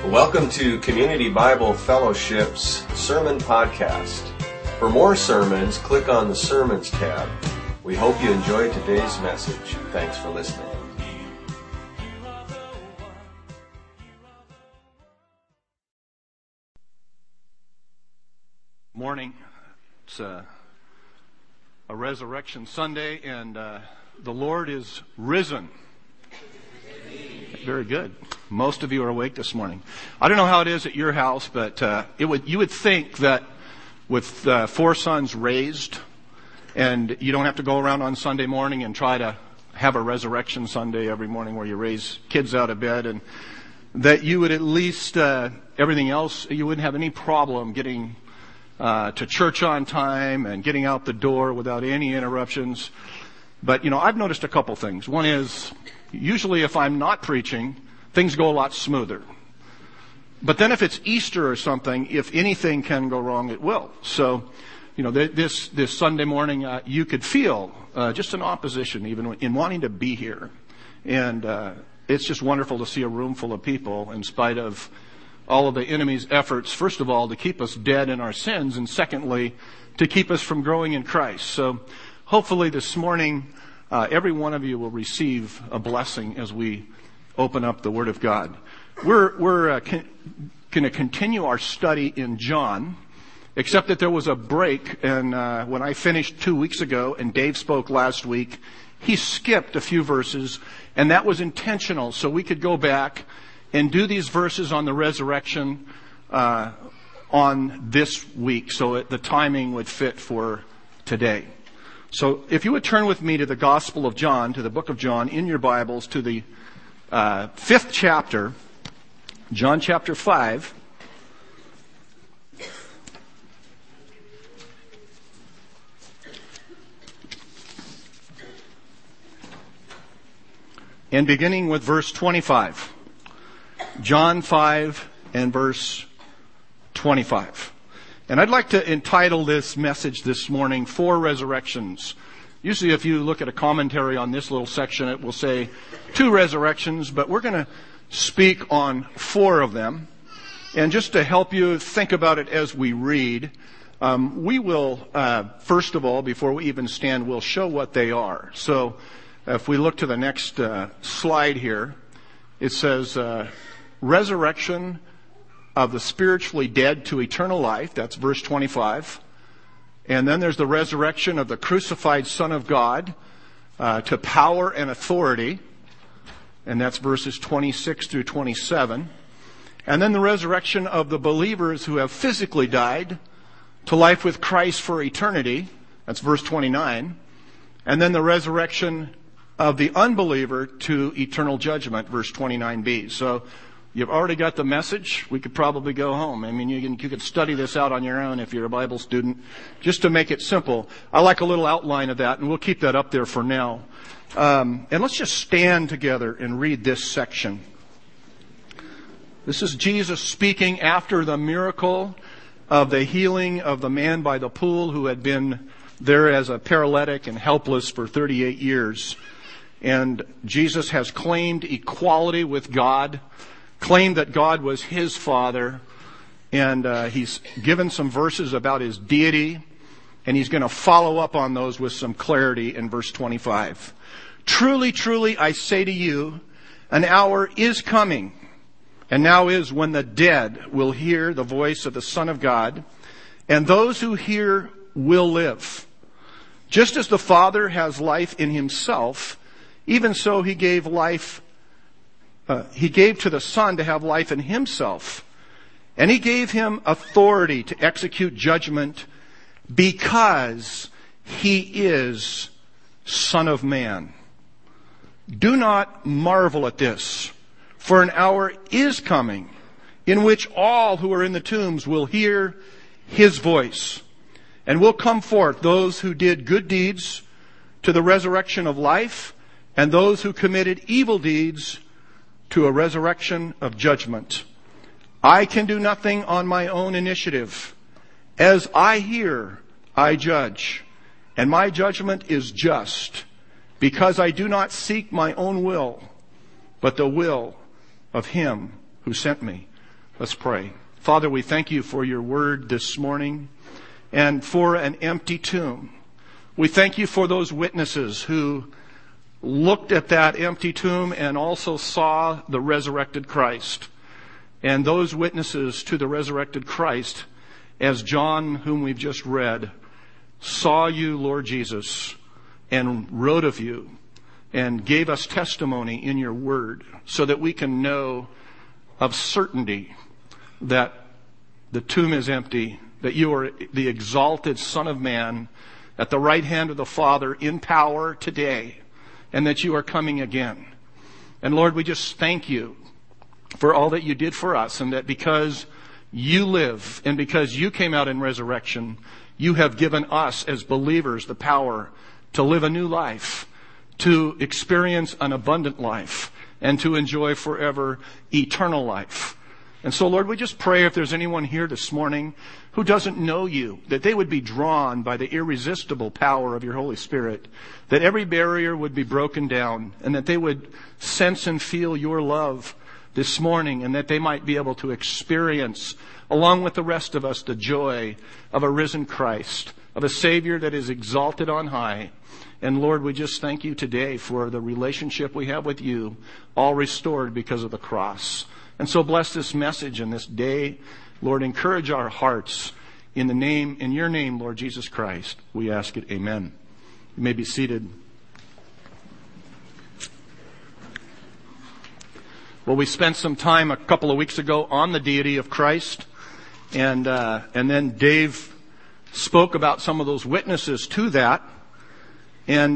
Welcome to Community Bible Fellowship's Sermon Podcast. For more sermons, click on the Sermons tab. We hope you enjoyed today's message. Thanks for listening. Morning. It's a Resurrection Sunday, and the Lord is risen. Very good. Most of you are awake this morning. I don't know how it is at your house, but you would think that with 4 sons raised, and you don't have to go around on Sunday morning and try to have a Resurrection Sunday every morning where you raise kids out of bed, and that you would at least, everything else, you wouldn't have any problem getting to church on time and getting out the door without any interruptions. But, I've noticed a couple things. One is, usually if I'm not preaching, things go a lot smoother. But then if it's Easter or something, if anything can go wrong, it will. So, this Sunday morning, you could feel just an opposition even in wanting to be here. And it's just wonderful to see a room full of people in spite of all of the enemy's efforts, first of all, to keep us dead in our sins, and secondly, to keep us from growing in Christ. So hopefully this morning, every one of you will receive a blessing as we open up the Word of God. We're going to continue our study in John, except that there was a break, and when I finished 2 weeks ago and Dave spoke last week, he skipped a few verses, and that was intentional, so we could go back and do these verses on the resurrection on this week, so the timing would fit for today. So if you would turn with me to the Gospel of John, to the book of John, in your Bibles, to the 5th chapter, John chapter 5. And beginning with verse 25. John 5 and verse 25. And I'd like to entitle this message this morning, 4 Resurrections. Usually if you look at a commentary on this little section, it will say 2 resurrections, but we're going to speak on 4 of them. And just to help you think about it as we read, we will, first of all, before we even stand, we'll show what they are. So if we look to the next slide here, it says, resurrection of the spiritually dead to eternal life. That's verse 25. And then there's the resurrection of the crucified Son of God to power and authority. And that's verses 26 through 27. And then the resurrection of the believers who have physically died to life with Christ for eternity. That's verse 29. And then the resurrection of the unbeliever to eternal judgment, verse 29b. So you've already got the message. We could probably go home. I mean, you could study this out on your own if you're a Bible student, just to make it simple. I like a little outline of that, and we'll keep that up there for now. And let's just stand together and read this section. This is Jesus speaking after the miracle of the healing of the man by the pool who had been there as a paralytic and helpless for 38 years. And Jesus has claimed equality with God, claimed that God was his Father, and he's given some verses about his deity, and he's going to follow up on those with some clarity in verse 25. Truly, truly, I say to you, an hour is coming, and now is when the dead will hear the voice of the Son of God, and those who hear will live. Just as the Father has life in himself, even so he gave to the Son to have life in himself. And he gave him authority to execute judgment because he is Son of Man. Do not marvel at this, for an hour is coming in which all who are in the tombs will hear his voice, and will come forth, those who did good deeds to the resurrection of life, and those who committed evil deeds to a resurrection of judgment. I can do nothing on my own initiative. As I hear, I judge, and my judgment is just, because I do not seek my own will, but the will of him who sent me. Let's pray. Father, we thank you for your word this morning and for an empty tomb. We thank you for those witnesses who looked at that empty tomb and also saw the resurrected Christ. And those witnesses to the resurrected Christ, as John, whom we've just read, saw you, Lord Jesus, and wrote of you and gave us testimony in your word so that we can know of certainty that the tomb is empty, that you are the exalted Son of Man at the right hand of the Father in power today, and that you are coming again. And Lord, we just thank you for all that you did for us, and that because you live and because you came out in resurrection, you have given us as believers the power to live a new life, to experience an abundant life, and to enjoy forever eternal life. And so, Lord, we just pray if there's anyone here this morning who doesn't know you, that they would be drawn by the irresistible power of your Holy Spirit, that every barrier would be broken down, and that they would sense and feel your love this morning, and that they might be able to experience, along with the rest of us, the joy of a risen Christ, of a Savior that is exalted on high. And Lord, we just thank you today for the relationship we have with you, all restored because of the cross. And so bless this message and this day. Lord, encourage our hearts in your name, Lord Jesus Christ. We ask it. Amen. You may be seated. Well, we spent some time a couple of weeks ago on the deity of Christ, and then Dave spoke about some of those witnesses to that, and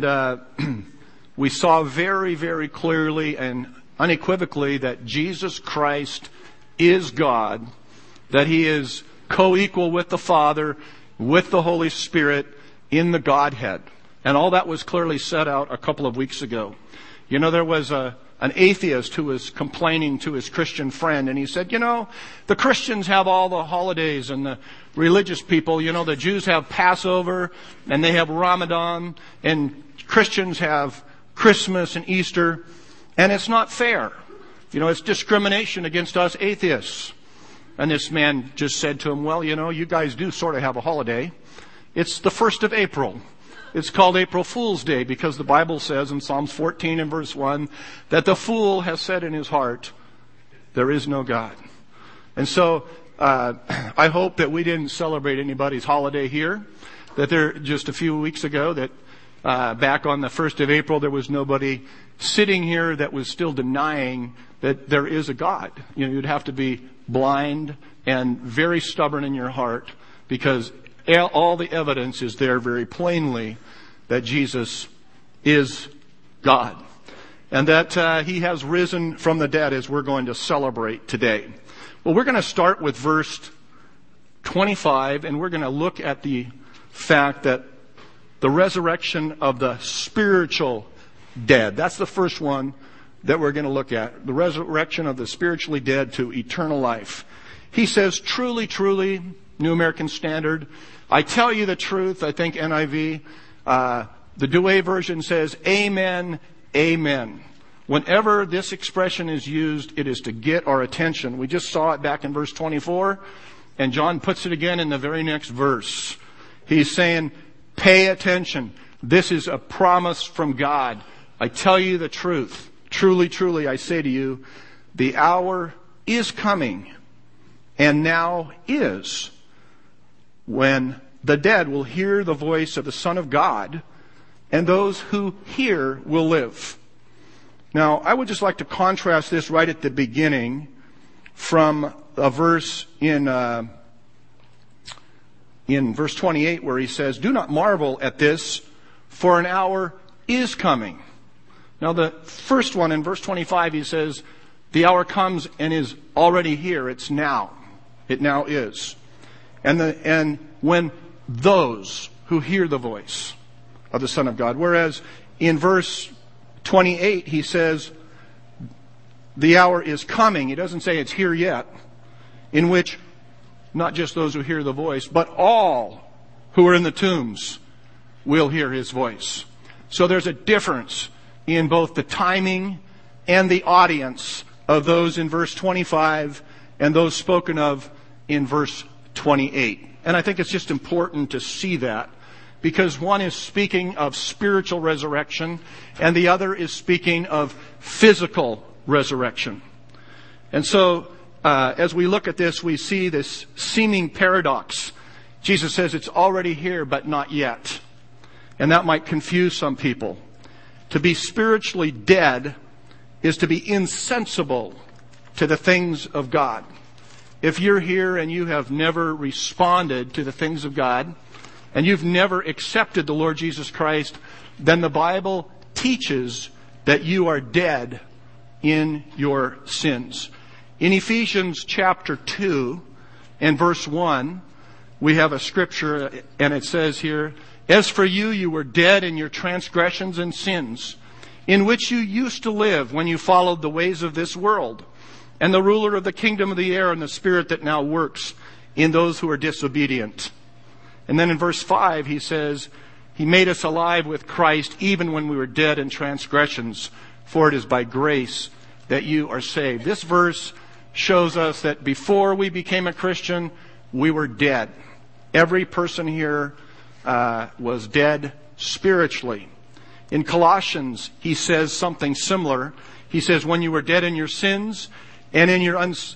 we saw very, very clearly and unequivocally that Jesus Christ is God, that He is co-equal with the Father, with the Holy Spirit in the Godhead. And all that was clearly set out a couple of weeks ago. You know, there was an atheist who was complaining to his Christian friend, and he said, you know, the Christians have all the holidays, and the religious people, you know, the Jews have Passover, and they have Ramadan, and Christians have Christmas and Easter, and it's not fair. You know, it's discrimination against us atheists. And this man just said to him, well, you know, you guys do sort of have a holiday. It's the 1st of April. It's called April Fool's Day because the Bible says in Psalms 14 and verse 1 that the fool has said in his heart, there is no God. And so I hope that we didn't celebrate anybody's holiday here, that there just a few weeks ago that back on the 1st of April there was nobody sitting here that was still denying that there is a God. You know, you'd have to be blind and very stubborn in your heart because all the evidence is there very plainly that Jesus is God and that He has risen from the dead as we're going to celebrate today. Well, we're going to start with verse 25 and we're going to look at the fact that the resurrection of the spiritual dead. That's the first one that we're going to look at. The resurrection of the spiritually dead to eternal life. He says, truly, truly, New American Standard, I tell you the truth. I think NIV, the Douay version says, amen, amen. Whenever this expression is used, it is to get our attention. We just saw it back in verse 24, and John puts it again in the very next verse. He's saying, pay attention. This is a promise from God. I tell you the truth. Truly, truly, I say to you, the hour is coming, and now is, when the dead will hear the voice of the Son of God, and those who hear will live. Now, I would just like to contrast this right at the beginning from a verse in verse 28 where he says, do not marvel at this, for an hour is coming. Now, the first one in verse 25, he says, the hour comes and is already here. It's now. It now is. And when those who hear the voice of the Son of God. Whereas in verse 28, he says, the hour is coming. He doesn't say it's here yet. In which not just those who hear the voice, but all who are in the tombs will hear His voice. So there's a difference in both the timing and the audience of those in verse 25 and those spoken of in verse 28. And I think it's just important to see that, because one is speaking of spiritual resurrection and the other is speaking of physical resurrection. And so, as we look at this, we see this seeming paradox. Jesus says it's already here, but not yet. And that might confuse some people. To be spiritually dead is to be insensible to the things of God. If you're here and you have never responded to the things of God, and you've never accepted the Lord Jesus Christ, then the Bible teaches that you are dead in your sins. In Ephesians chapter 2 and verse 1, we have a scripture, and it says here, "As for you, you were dead in your transgressions and sins, in which you used to live when you followed the ways of this world, and the ruler of the kingdom of the air and the spirit that now works in those who are disobedient." And then in verse 5, he says, "He made us alive with Christ even when we were dead in transgressions, for it is by grace that you are saved." This verse shows us that before we became a Christian, we were dead. Every person here was dead spiritually. In Colossians, he says something similar. He says, "When you were dead in your sins and in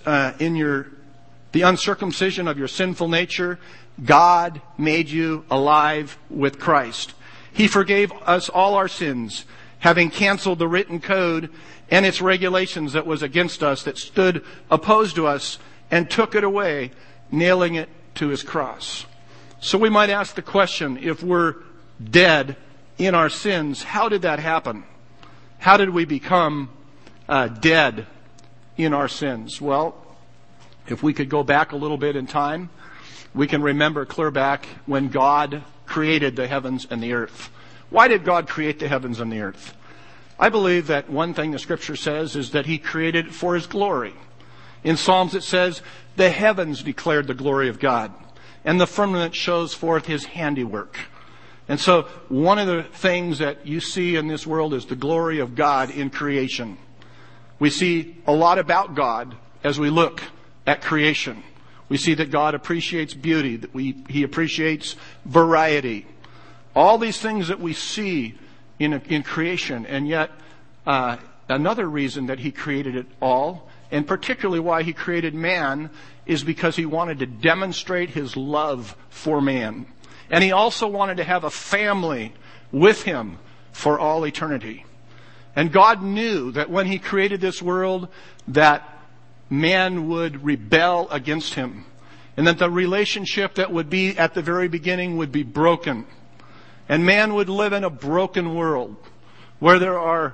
the uncircumcision of your sinful nature, God made you alive with Christ. He forgave us all our sins, having canceled the written code and its regulations that was against us, that stood opposed to us, and took it away, nailing it to his cross." So we might ask the question, if we're dead in our sins, how did that happen? How did we become dead in our sins? Well, if we could go back a little bit in time, we can remember clear back when God created the heavens and the earth. Why did God create the heavens and the earth? I believe that one thing the scripture says is that he created it for his glory. In Psalms it says, "The heavens declared the glory of God, and the firmament shows forth his handiwork." And so one of the things that you see in this world is the glory of God in creation. We see a lot about God as we look at creation. We see that God appreciates beauty, that he appreciates variety. All these things that we see in creation, and yet another reason that he created it all, and particularly why he created man, is because he wanted to demonstrate his love for man. And he also wanted to have a family with him for all eternity. And God knew that when he created this world, that man would rebel against him, and that the relationship that would be at the very beginning would be broken. And man would live in a broken world where there are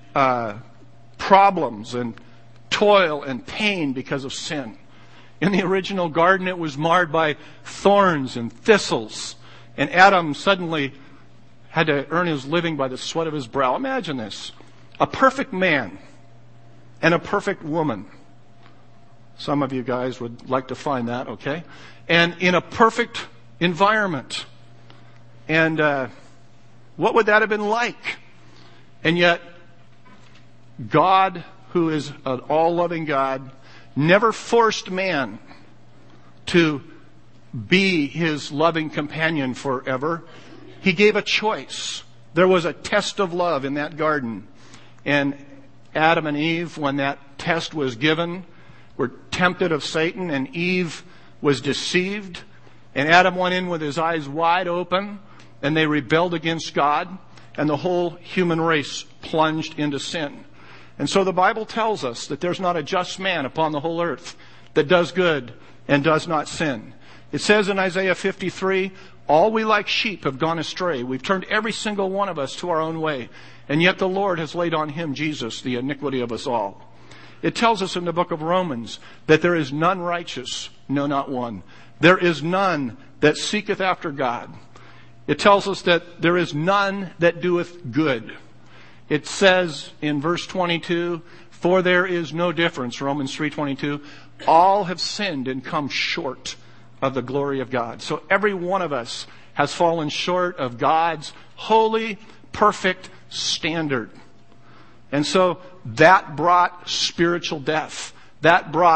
problems and toil and pain because of sin. In the original garden, it was marred by thorns and thistles, and Adam suddenly had to earn his living by the sweat of his brow. Imagine this. A perfect man and a perfect woman. Some of you guys would like to find that, okay? And in a perfect environment. And what would that have been like? And yet, God, who is an all-loving God, never forced man to be his loving companion forever. He gave a choice. There was a test of love in that garden. And Adam and Eve, when that test was given, were tempted of Satan, and Eve was deceived. And Adam went in with his eyes wide open, and they rebelled against God, and the whole human race plunged into sin. And so the Bible tells us that there's not a just man upon the whole earth that does good and does not sin. It says in Isaiah 53, "All we like sheep have gone astray. We've turned every single one of us to our own way. And yet the Lord has laid on him, Jesus, the iniquity of us all." It tells us in the book of Romans that there is none righteous, no, not one. There is none that seeketh after God. It tells us that there is none that doeth good. It says in verse 22, "For there is no difference," Romans 3:22, "all have sinned and come short of the glory of God." So every one of us has fallen short of God's holy, perfect standard. And so that brought spiritual death. That brought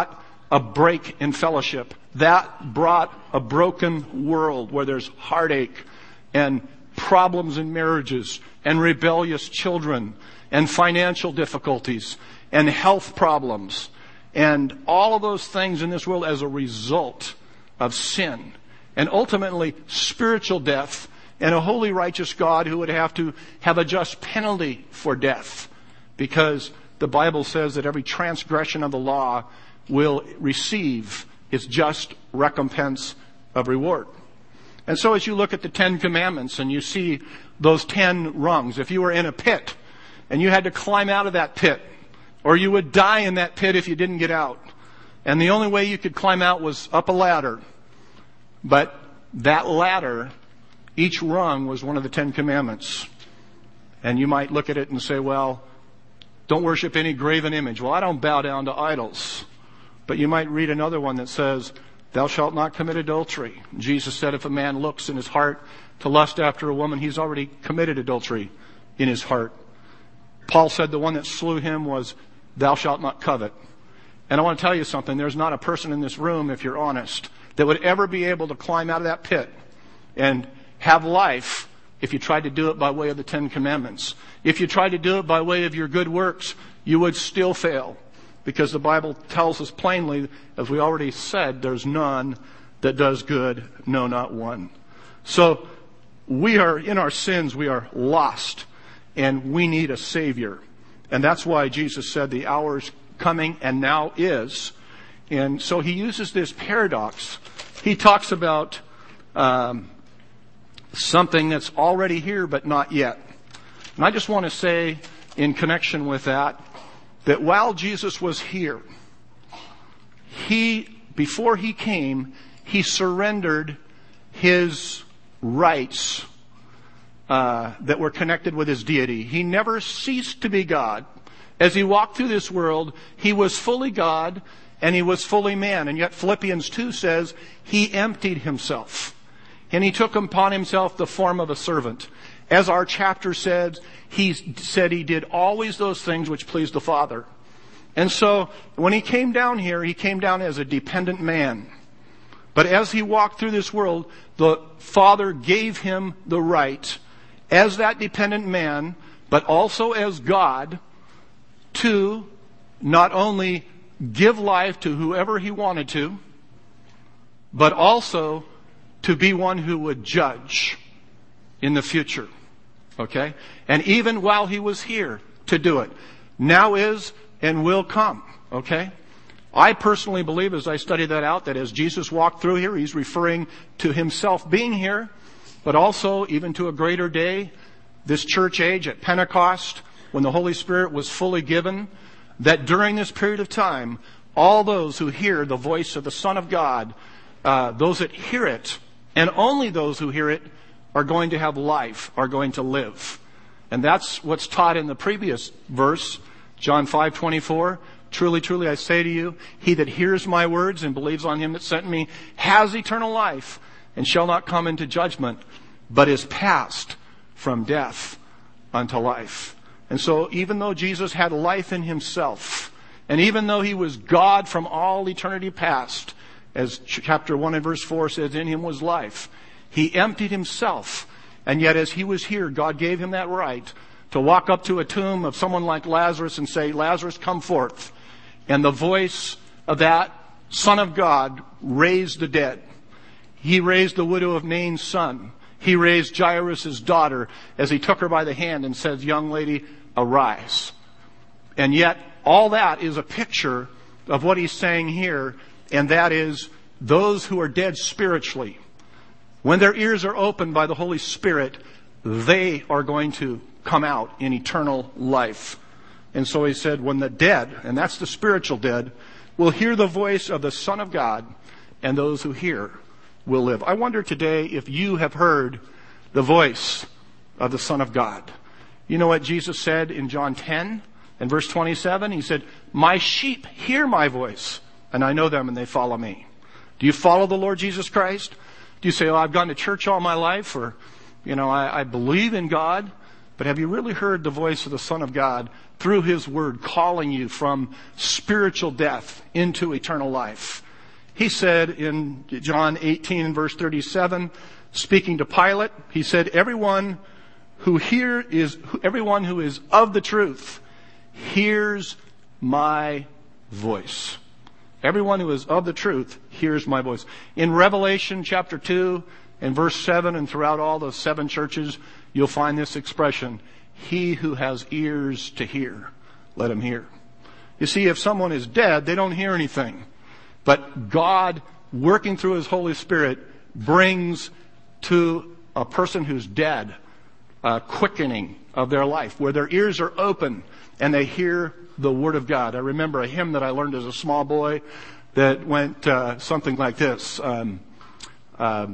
a break in fellowship. That brought a broken world where there's heartache and problems in marriages and rebellious children and financial difficulties and health problems and all of those things in this world as a result of sin. And ultimately spiritual death and a holy righteous God who would have to have a just penalty for death, because the Bible says that every transgression of the law will receive its just recompense of reward. And so as you look at the 10 Commandments and you see those 10 rungs, if you were in a pit and you had to climb out of that pit, or you would die in that pit if you didn't get out, and the only way you could climb out was up a ladder, but that ladder, each rung was one of the 10 Commandments. And you might look at it and say, well, don't worship any graven image. Well, I don't bow down to idols. But you might read another one that says, thou shalt not commit adultery. Jesus said if a man looks in his heart to lust after a woman, he's already committed adultery in his heart. Paul said the one that slew him was, thou shalt not covet. And I want to tell you something. There's not a person in this room, if you're honest, that would ever be able to climb out of that pit and have life if you tried to do it by way of the 10 Commandments. If you tried to do it by way of your good works, you would still fail. Because the Bible tells us plainly, as we already said, there's none that does good, no, not one. So we are, in our sins, we are lost, and we need a Savior. And that's why Jesus said the hour's coming and now is. And so he uses this paradox. He talks about something that's already here but not yet. And I just want to say in connection with that while Jesus was here, before he came, he surrendered his rights that were connected with his deity. He never ceased to be God. As he walked through this world, he was fully God and he was fully man. And yet Philippians 2 says he emptied himself. And he took upon himself the form of a servant. As our chapter said he did always those things which pleased the Father. And so when he came down here, he came down as a dependent man. But as he walked through this world, the Father gave him the right, as that dependent man, but also as God, to not only give life to whoever he wanted to, but also to be one who would judge in the future. Okay? And even while he was here to do it, now is and will come. Okay? I personally believe, as I study that out, that as Jesus walked through here, he's referring to himself being here, but also even to a greater day, this church age at Pentecost, when the Holy Spirit was fully given, that during this period of time, all those who hear the voice of the Son of God, those that hear it, and only those who hear it, are going to have life, are going to live. And that's what's taught in the previous verse, John 5:24. Truly, truly, I say to you, he that hears my words and believes on him that sent me has eternal life and shall not come into judgment, but is passed from death unto life. And so even though Jesus had life in himself, and even though he was God from all eternity past, as chapter 1 and verse 4 says, in him was life, he emptied himself. And yet as he was here, God gave him that right to walk up to a tomb of someone like Lazarus and say, Lazarus, come forth. And the voice of that Son of God raised the dead. He raised the widow of Nain's son. He raised Jairus' daughter as he took her by the hand and said, young lady, arise. And yet all that is a picture of what he's saying here, and that is those who are dead spiritually, when their ears are opened by the Holy Spirit, they are going to come out in eternal life. And so he said, when the dead, and that's the spiritual dead, will hear the voice of the Son of God, and those who hear will live. I wonder today if you have heard the voice of the Son of God. You know what Jesus said in John 10 and verse 27? He said, my sheep hear my voice, and I know them and they follow me. Do you follow the Lord Jesus Christ? Do you say, oh, I've gone to church all my life, or, I believe in God, But have you really heard the voice of the Son of God through His Word calling you from spiritual death into eternal life? He said in John 18 and verse 37, speaking to Pilate, He said, everyone who is of the truth hears my voice. Everyone who is of the truth hears my voice. In Revelation chapter 2 and verse 7 and throughout all the 7 churches, you'll find this expression, he who has ears to hear, let him hear. You see, if someone is dead, they don't hear anything. But God, working through His Holy Spirit, brings to a person who's dead a quickening of their life, where their ears are open and they hear the Word of God. I remember a hymn that I learned as a small boy that went something like this. How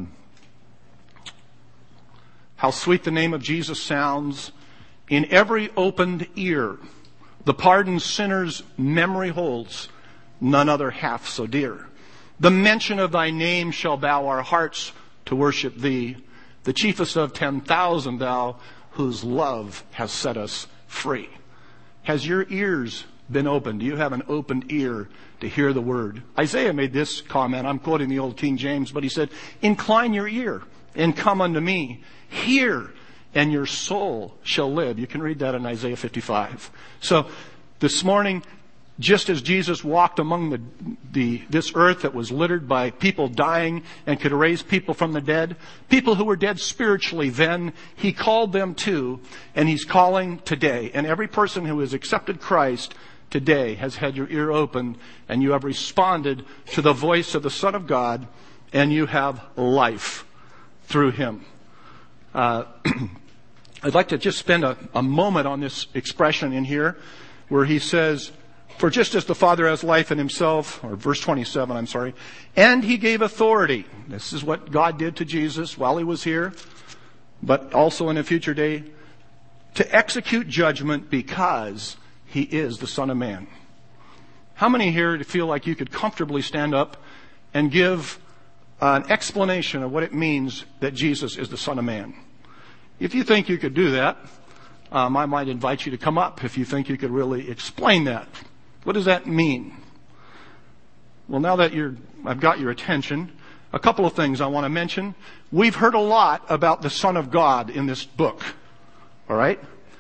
sweet the name of Jesus sounds in every opened ear. The pardoned sinner's memory holds, none other half so dear. The mention of Thy name shall bow our hearts to worship Thee, the chiefest of 10,000 Thou, whose love has set us free. Has your ears been opened? Do you have an opened ear to hear the Word? Isaiah made this comment. I'm quoting the old King James, but he said, incline your ear and come unto me. Hear, and your soul shall live. You can read that in Isaiah 55. So this morning, just as Jesus walked among this earth that was littered by people dying and could raise people from the dead, people who were dead spiritually then, He called them too, and He's calling today. And every person who has accepted Christ today has had your ear open, and you have responded to the voice of the Son of God, and you have life through Him. I'd like to just spend a moment on this expression in here where He says, for just as the Father has life in Himself, or verse 27, I'm sorry, and He gave authority. This is what God did to Jesus while He was here, but also in a future day, to execute judgment because He is the Son of Man. How many here feel like you could comfortably stand up and give an explanation of what it means that Jesus is the Son of Man? If you think you could do that, I might invite you to come up if you think you could really explain that. What does that mean? Well, now that I've got your attention, a couple of things I want to mention. We've heard a lot about the Son of God in this book. All right?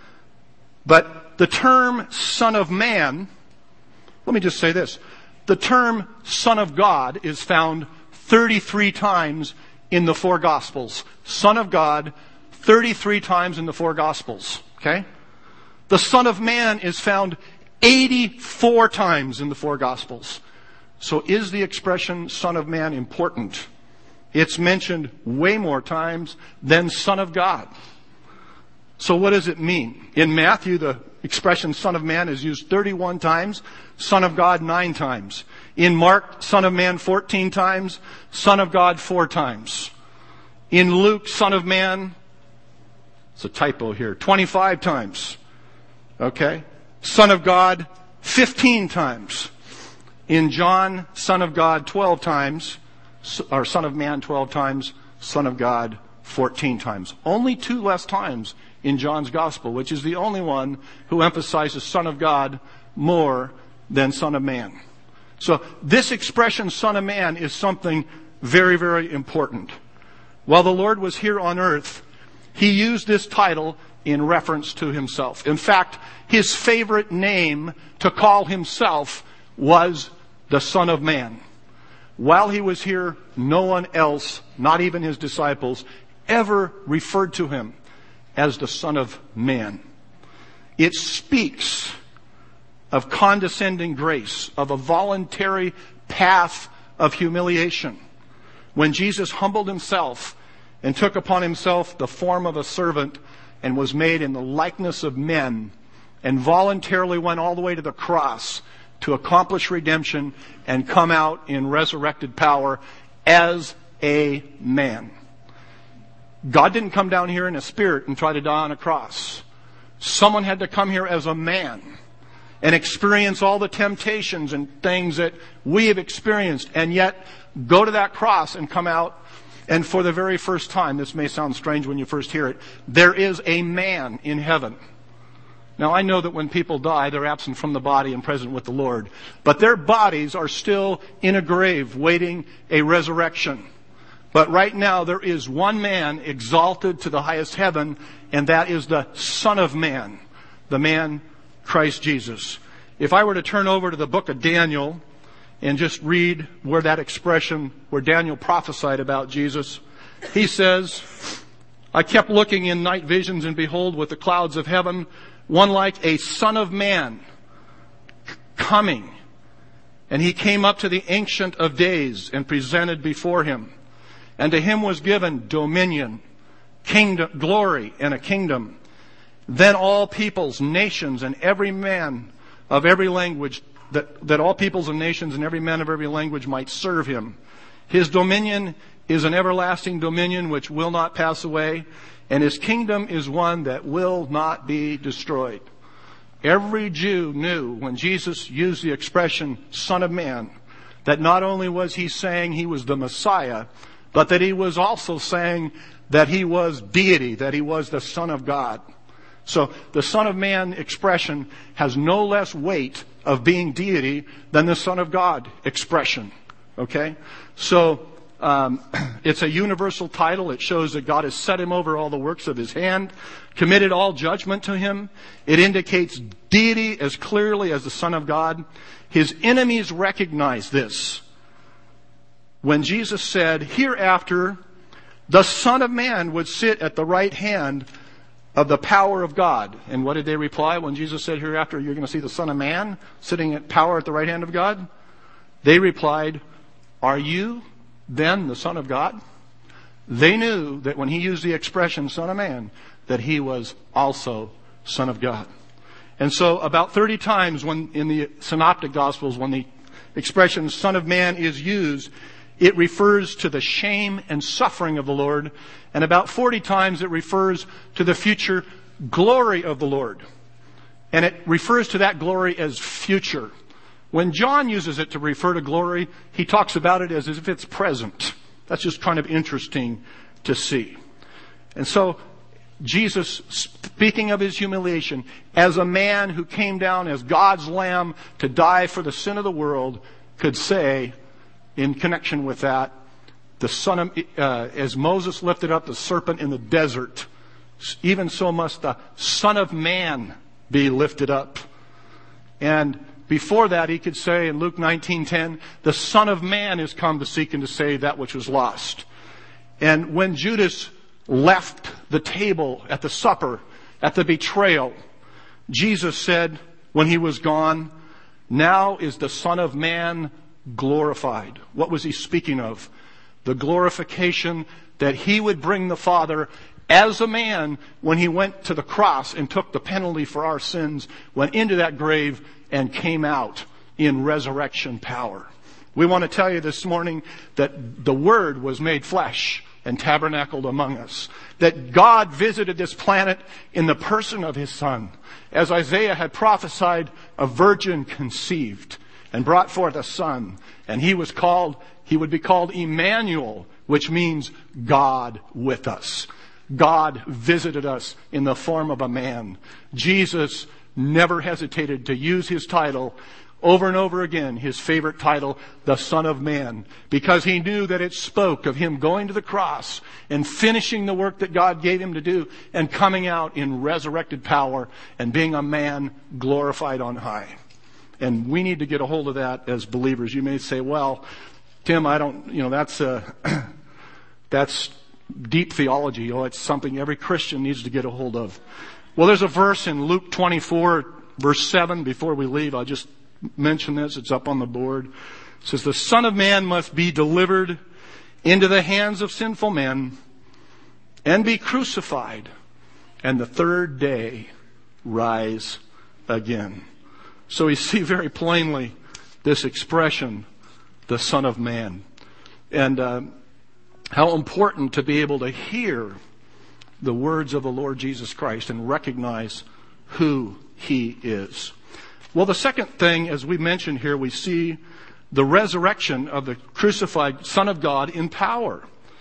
But the term Son of Man, let me just say this. The term Son of God is found 33 times in the 4 Gospels. Son of God, 33 times in the 4 Gospels. Okay? The Son of Man is found 84 times in the 4 Gospels. So is the expression Son of Man important? It's mentioned way more times than Son of God. So what does it mean? In Matthew, the expression Son of Man is used 31 times, Son of God 9 times. In Mark, Son of Man 14 times, Son of God 4 times. In Luke, Son of Man, it's a typo here, 25 times. Okay? Son of God 15 times. In John, Son of God 12 times, or Son of Man 12 times, Son of God 14 times. Only 2 less times in John's Gospel, which is the only one who emphasizes Son of God more than Son of Man. So this expression, Son of Man, is something very, very important. While the Lord was here on earth, He used this title in reference to Himself. In fact, His favorite name to call Himself was the Son of Man. While He was here, no one else, not even His disciples, ever referred to Him as the Son of Man. It speaks of condescending grace, of a voluntary path of humiliation. When Jesus humbled Himself and took upon Himself the form of a servant and was made in the likeness of men and voluntarily went all the way to the cross to accomplish redemption and come out in resurrected power as a man. God didn't come down here in a spirit and try to die on a cross. Someone had to come here as a man and experience all the temptations and things that we have experienced, and yet go to that cross and come out And for the very first time, this may sound strange when you first hear it, there is a man in heaven. Now, I know that when people die, they're absent from the body and present with the Lord. But their bodies are still in a grave, waiting a resurrection. But right now, there is one man exalted to the highest heaven, and that is the Son of Man, the man Christ Jesus. If I were to turn over to the book of Daniel and just read where that expression, where Daniel prophesied about Jesus, he says, I kept looking in night visions, and behold, with the clouds of heaven, one like a son of man coming. And he came up to the Ancient of Days and presented before him. And to him was given dominion, kingdom, glory, and a kingdom. Then all peoples, nations, and every man of every language, that all peoples and nations and every man of every language might serve him. His dominion is an everlasting dominion which will not pass away, and his kingdom is one that will not be destroyed. Every Jew knew when Jesus used the expression Son of Man, that not only was he saying he was the Messiah, but that he was also saying that he was deity, that he was the Son of God. So the Son of Man expression has no less weight of being deity than the Son of God expression. Okay? So it's a universal title. It shows that God has set him over all the works of his hand, committed all judgment to him. It indicates deity as clearly as the Son of God. His enemies recognize this. When Jesus said, hereafter, the Son of Man would sit at the right hand of the power of God. And what did they reply when Jesus said, hereafter, you're going to see the Son of Man sitting at power at the right hand of God? They replied, are you then the Son of God? They knew that when he used the expression Son of Man, that he was also Son of God. And so about 30 times when in the Synoptic Gospels, when the expression Son of Man is used, it refers to the shame and suffering of the Lord. And about 40 times it refers to the future glory of the Lord. And it refers to that glory as future. When John uses it to refer to glory, he talks about it as if it's present. That's just kind of interesting to see. And so Jesus, speaking of his humiliation, as a man who came down as God's Lamb to die for the sin of the world, could say, in connection with that, the Son of, as Moses lifted up the serpent in the desert, even so must the Son of Man be lifted up. And before that, he could say in Luke 19:10, the Son of Man is come to seek and to save that which was lost. And when Judas left the table at the supper, at the betrayal, Jesus said when he was gone, now is the Son of Man glorified. What was he speaking of? The glorification that he would bring the Father as a man when he went to the cross and took the penalty for our sins, went into that grave and came out in resurrection power. We want to tell you this morning that the Word was made flesh and tabernacled among us. That God visited this planet in the person of his Son. As Isaiah had prophesied, a virgin conceived and brought forth a son. And he would be called Emmanuel, which means God with us. God visited us in the form of a man. Jesus never hesitated to use his title over and over again, his favorite title, the Son of Man, because he knew that it spoke of him going to the cross and finishing the work that God gave him to do and coming out in resurrected power and being a man glorified on high. And we need to get a hold of that as believers. You may say, well, Tim, I don't, that's deep theology. It's something every Christian needs to get a hold of. Well, there's a verse in Luke 24, verse 7. Before we leave, I'll just mention this. It's up on the board. It says, the Son of Man must be delivered into the hands of sinful men and be crucified, and the third day rise again. So we see very plainly this expression, the Son of Man. And how important to be able to hear the words of the Lord Jesus Christ and recognize who he is. Well, the second thing, as we mentioned here, we see the resurrection of the crucified Son of God in power.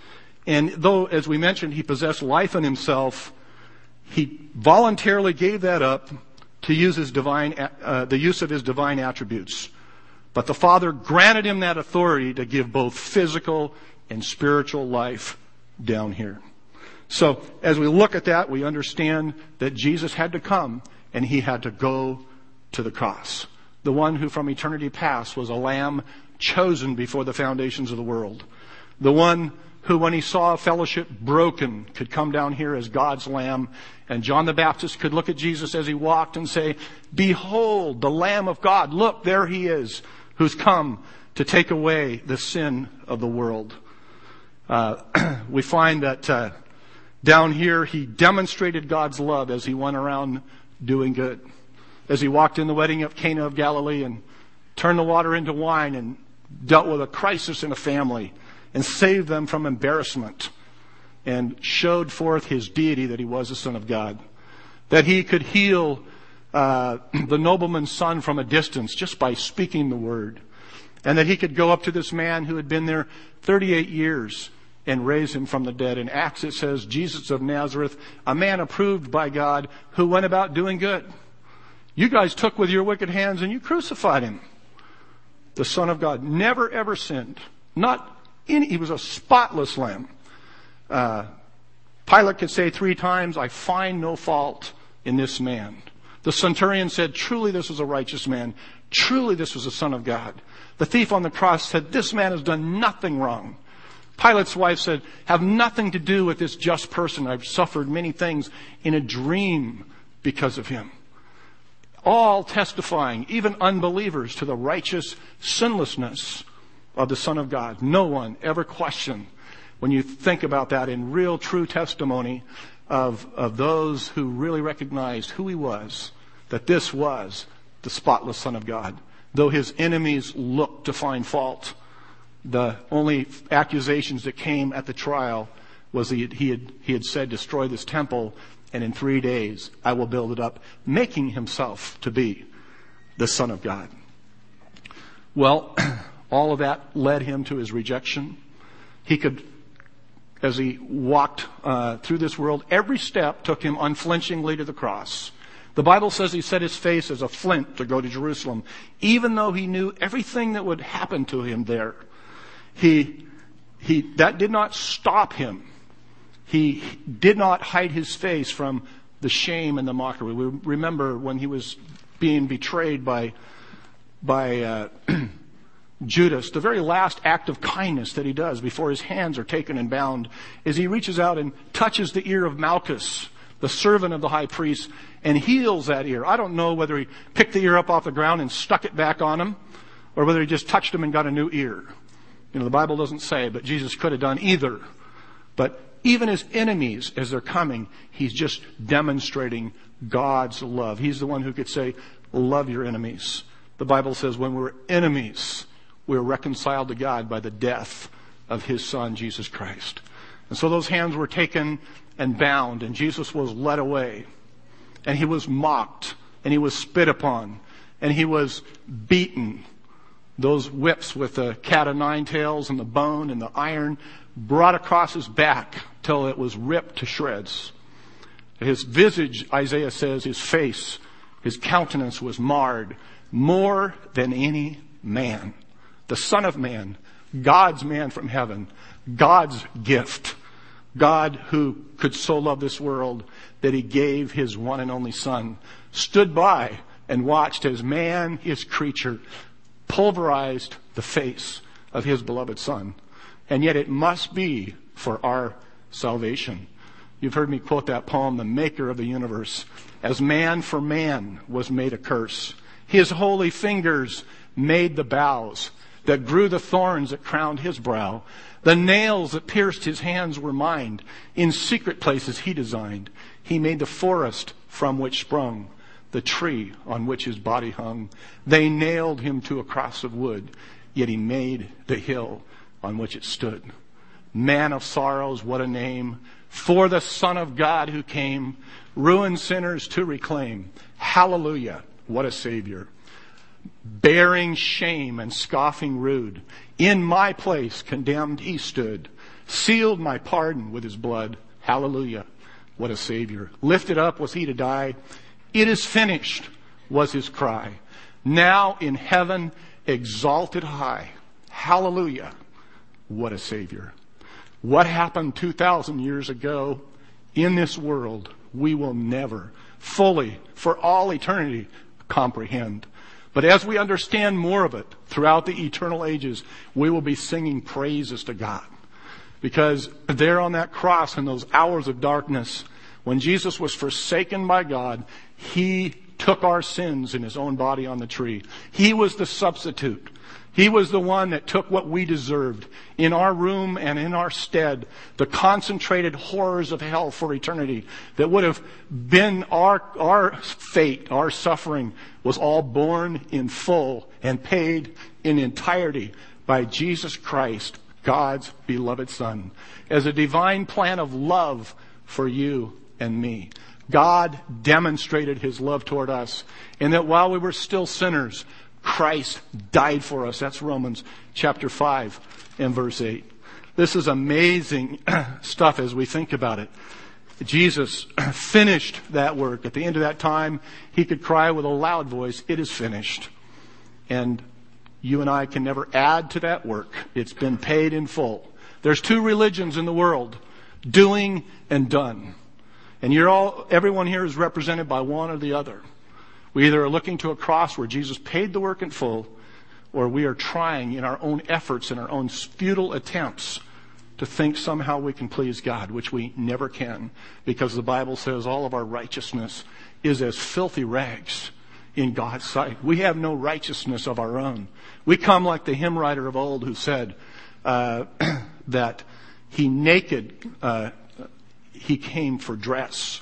And though, as we mentioned, he possessed life in himself, he voluntarily gave that up to use the use of his divine attributes. But the Father granted him that authority to give both physical and spiritual life down here. So as we look at that, we understand that Jesus had to come and he had to go to the cross. The one who from eternity past was a lamb chosen before the foundations of the world. The one who, when he saw fellowship broken, could come down here as God's lamb. And John the Baptist could look at Jesus as he walked and say, "Behold, the Lamb of God. Look, there he is, who's come to take away the sin of the world." We find that down here he demonstrated God's love as he went around doing good. As he walked in the wedding of Cana of Galilee and turned the water into wine and dealt with a crisis in a family and saved them from embarrassment and showed forth his deity, that he was the Son of God. That he could heal the nobleman's son from a distance just by speaking the word. And that he could go up to this man who had been there 38 years and raise him from the dead. In Acts it says, Jesus of Nazareth, a man approved by God who went about doing good. You guys took with your wicked hands and you crucified him. The Son of God never ever sinned. He was a spotless lamb. Pilate could say 3 times, "I find no fault in this man." The centurion said, "Truly this was a righteous man. Truly this was the Son of God." The thief on the cross said, "This man has done nothing wrong." Pilate's wife said, "Have nothing to do with this just person. I've suffered many things in a dream because of him." All testifying, even unbelievers, to the righteous sinlessness of the Son of God. No one ever questioned, when you think about that in real true testimony of those who really recognized who he was, that this was the spotless Son of God. Though his enemies looked to find fault, the only accusations that came at the trial was he had said, "Destroy this temple, and in 3 days I will build it up," making himself to be the Son of God. Well, all of that led him to his rejection. He could, as he walked through this world, every step took him unflinchingly to the cross. The Bible says he set his face as a flint to go to Jerusalem, even though he knew everything that would happen to him there. That did not stop him. He did not hide his face from the shame and the mockery. We remember when he was being betrayed by Judas, the very last act of kindness that he does before his hands are taken and bound is he reaches out and touches the ear of Malchus, the servant of the high priest, and heals that ear. I don't know whether he picked the ear up off the ground and stuck it back on him, or whether he just touched him and got a new ear. The Bible doesn't say, but Jesus could have done either. But even his enemies, as they're coming, he's just demonstrating God's love. He's the one who could say, "Love your enemies." The Bible says when we're enemies, we're reconciled to God by the death of his Son, Jesus Christ. And so those hands were taken and bound, and Jesus was led away. And he was mocked, and he was spit upon, and he was beaten. Those whips with the cat o' nine tails and the bone and the iron brought across his back till it was ripped to shreds. His visage, Isaiah says, his face, his countenance was marred more than any man. The Son of Man, God's man from heaven, God's gift. God who could so love this world that he gave his one and only Son, stood by and watched as man, his creature, pulverized the face of his beloved Son. And yet it must be for our salvation. You've heard me quote that poem, "The Maker of the Universe. As man for man was made a curse. His holy fingers made the boughs that grew the thorns that crowned his brow. The nails that pierced his hands were mined. In secret places he designed. He made the forest from which sprung the tree on which his body hung. They nailed him to a cross of wood, yet he made the hill on which it stood. Man of sorrows, what a name for the Son of God who came, ruined sinners to reclaim. Hallelujah, what a Savior. Bearing shame and scoffing rude, in my place condemned he stood. sealed my pardon with his blood. Hallelujah. What a Savior. Lifted up was he to die. It is finished was his cry. Now in heaven, exalted high. Hallelujah. What a Savior. What happened 2,000 years ago in this world, we will never fully, for all eternity, comprehend. But as we understand more of it throughout the eternal ages, we will be singing praises to God. Because there on that cross in those hours of darkness, when Jesus was forsaken by God, he took our sins in his own body on the tree. He was the substitute. He was the one that took what we deserved in our room and in our stead, the concentrated horrors of hell for eternity that would have been our fate, our suffering, was all borne in full and paid in entirety by Jesus Christ, God's beloved Son, as a divine plan of love for you and me. God demonstrated his love toward us, and that while we were still sinners, Christ died for us. That's Romans chapter 5 and verse 8. This is amazing stuff as we think about it. Jesus finished that work. At the end of that time, he could cry with a loud voice, "It is finished." And you and I can never add to that work. It's been paid in full. There's two religions in the world, doing and done. And everyone here is represented by one or the other. We either are looking to a cross where Jesus paid the work in full, or we are trying in our own efforts and our own futile attempts to think somehow we can please God, which we never can, because the Bible says all of our righteousness is as filthy rags in God's sight. We have no righteousness of our own. We come like the hymn writer of old who said that he came for dress.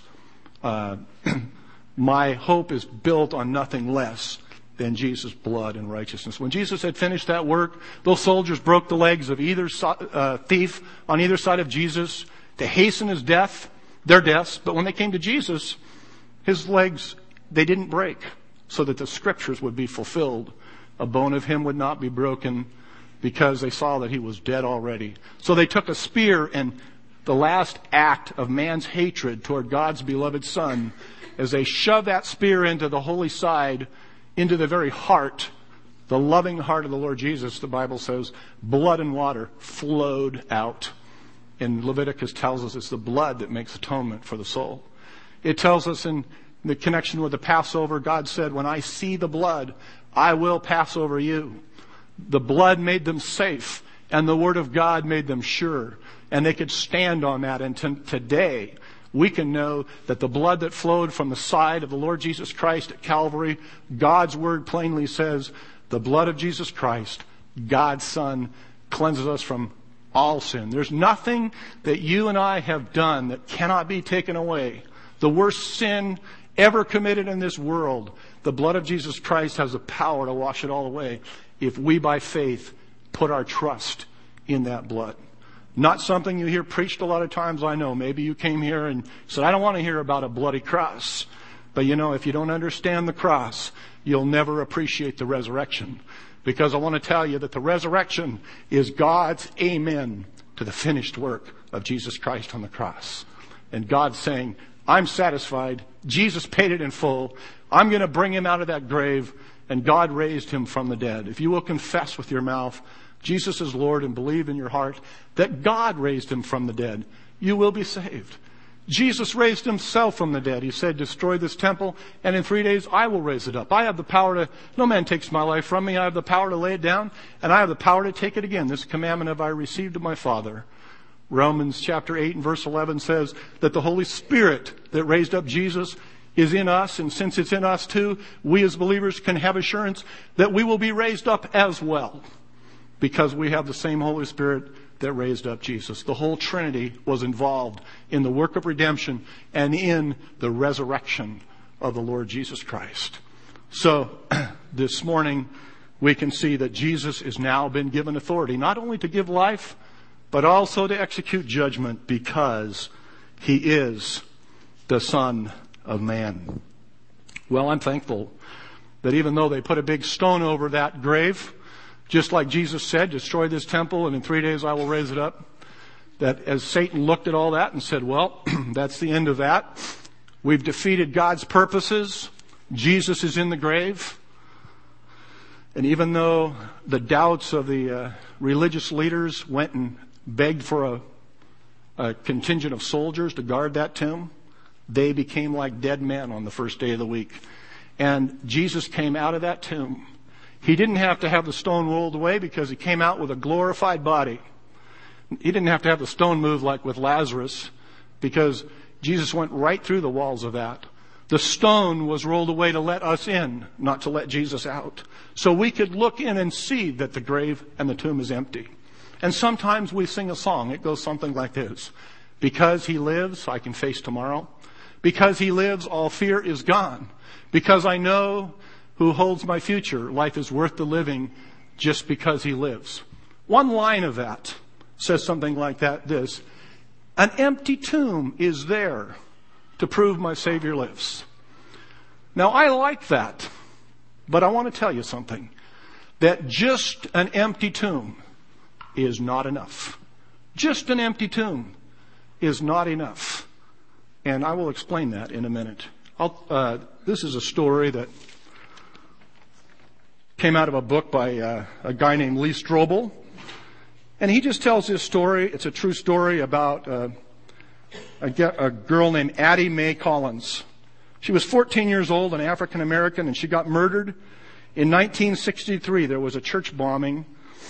My hope is built on nothing less than Jesus' blood and righteousness. When Jesus had finished that work, those soldiers broke the legs of either thief on either side of Jesus to hasten his death, their deaths. But when they came to Jesus, his legs, they didn't break, so that the scriptures would be fulfilled. A bone of him would not be broken, because they saw that he was dead already. So they took a spear, and the last act of man's hatred toward God's beloved Son, as they shoved that spear into the holy side, into the very heart, the loving heart of the Lord Jesus, the Bible says, blood and water flowed out. And Leviticus tells us it's the blood that makes atonement for the soul. It tells us in the connection with the Passover, God said, when I see the blood, I will pass over you. The blood made them safe, and the Word of God made them sure. And they could stand on that. And today, we can know that the blood that flowed from the side of the Lord Jesus Christ at Calvary, God's Word plainly says, the blood of Jesus Christ, God's Son, cleanses us from all sin. There's nothing that you and I have done that cannot be taken away. The worst sin ever committed in this world, the blood of Jesus Christ has the power to wash it all away if we by faith put our trust in that blood. Not something you hear preached a lot of times, I know. Maybe you came here and said, I don't want to hear about a bloody cross. But if you don't understand the cross, you'll never appreciate the resurrection. Because I want to tell you that the resurrection is God's amen to the finished work of Jesus Christ on the cross. And God's saying, I'm satisfied. Jesus paid it in full. I'm going to bring him out of that grave. And God raised him from the dead. If you will confess with your mouth Jesus is Lord and believe in your heart that God raised him from the dead, you will be saved. Jesus raised himself from the dead. He said, destroy this temple, and in 3 days I will raise it up. I have the power no man takes my life from me. I have the power to lay it down, and I have the power to take it again. This commandment have I received of my Father. Romans chapter 8 and verse 11 says that the Holy Spirit that raised up Jesus is in us, and since it's in us too, we as believers can have assurance that we will be raised up as well, because we have the same Holy Spirit that raised up Jesus. The whole Trinity was involved in the work of redemption and in the resurrection of the Lord Jesus Christ. So, this morning, we can see that Jesus has now been given authority, not only to give life, but also to execute judgment, because he is the Son of Man. Well, I'm thankful that even though they put a big stone over that grave, just like Jesus said, destroy this temple and in 3 days I will raise it up, that as Satan looked at all that and said, well, that's the end of that. We've defeated God's purposes. Jesus is in the grave. And even though the doubts of the religious leaders went and begged for a contingent of soldiers to guard that tomb, they became like dead men on the first day of the week. And Jesus came out of that tomb. He didn't have to have the stone rolled away because he came out with a glorified body. He didn't have to have the stone moved like with Lazarus because Jesus went right through the walls of that. The stone was rolled away to let us in, not to let Jesus out. So we could look in and see that the grave and the tomb is empty. And sometimes we sing a song. It goes something like this. Because he lives, I can face tomorrow. Because he lives, all fear is gone. Because I know who holds my future, life is worth the living just because he lives. One line of that says something like that, this. An empty tomb is there to prove my Savior lives. Now, I like that, but I want to tell you something. That just an empty tomb is not enough. Just an empty tomb is not enough. And I will explain that in a minute. This is a story that came out of a book by a guy named Lee Strobel. And he just tells this story. It's a true story about a girl named Addie Mae Collins. She was 14 years old, an African American, and she got murdered. In 1963, there was a church bombing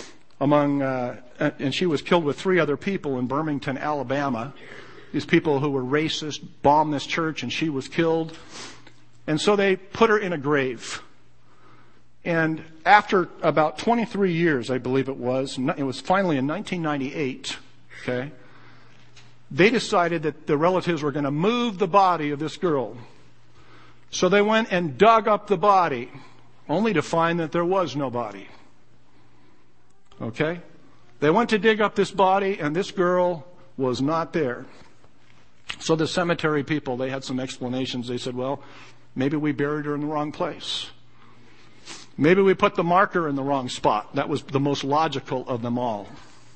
and she was killed with 3 other people in Birmingham, Alabama. These people who were racist bombed this church, and she was killed. And so they put her in a grave. And after about 23 years, I believe it was finally in 1998, okay, they decided that the relatives were going to move the body of this girl. So they went and dug up the body, only to find that there was no body. Okay? They went to dig up this body, and this girl was not there. So the cemetery people, they had some explanations. They said, well, maybe we buried her in the wrong place. Maybe we put the marker in the wrong spot. That was the most logical of them all.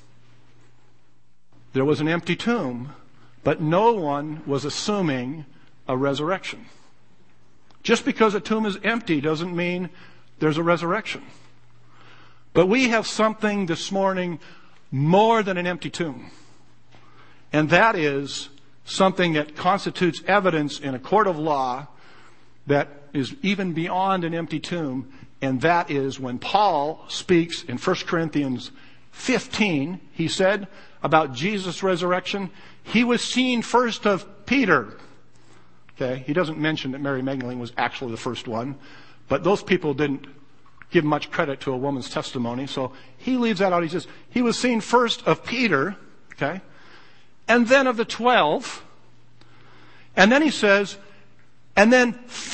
There was an empty tomb, but no one was assuming a resurrection. Just because a tomb is empty doesn't mean there's a resurrection. But we have something this morning more than an empty tomb. And that is something that constitutes evidence in a court of law that is even beyond an empty tomb. And that is when Paul speaks in 1 Corinthians 15, he said about Jesus' resurrection, he was seen first of Peter. Okay, he doesn't mention that Mary Magdalene was actually the first one, but those people didn't give much credit to a woman's testimony, so he leaves that out. He says, he was seen first of Peter, okay, and then of the 12, and then he says, and then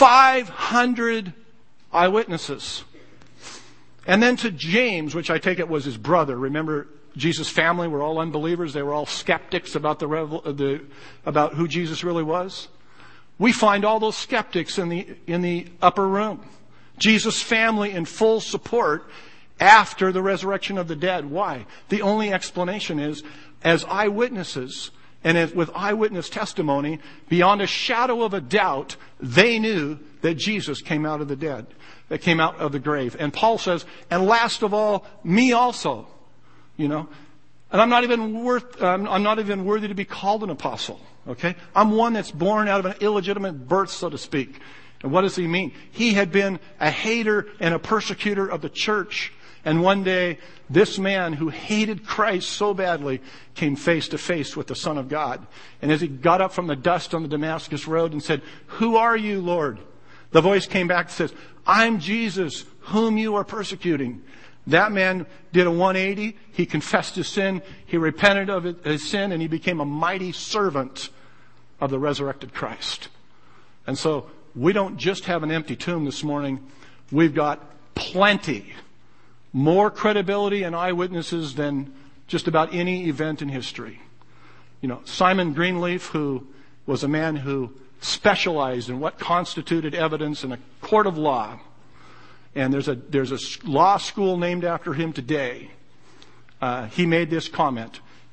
500 eyewitnesses. And then to James, which I take it was his brother. Remember, Jesus' family were all unbelievers. They were all skeptics about about who Jesus really was. We find all those skeptics in the upper room. Jesus' family in full support after the resurrection of the dead. Why? The only explanation is, as eyewitnesses and with eyewitness testimony, beyond a shadow of a doubt, they knew that Jesus came out of the dead, that came out of the grave. And Paul says, and last of all, me also, you know. And I'm not even worthy to be called an apostle, okay? I'm one that's born out of an illegitimate birth, so to speak. And what does he mean? He had been a hater and a persecutor of the church. And one day, this man who hated Christ so badly came face to face with the Son of God. And as he got up from the dust on the Damascus road and said, "Who are you, Lord?" The voice came back and says, "I'm Jesus, whom you are persecuting." That man did a 180. He confessed his sin. He repented of his sin, and he became a mighty servant of the resurrected Christ. And so we don't just have an empty tomb this morning. We've got plenty, more credibility and eyewitnesses than just about any event in history. You know, Simon Greenleaf, who was a man who specialized in what constituted evidence in a court of law, and there's a law school named after him today. He made this comment.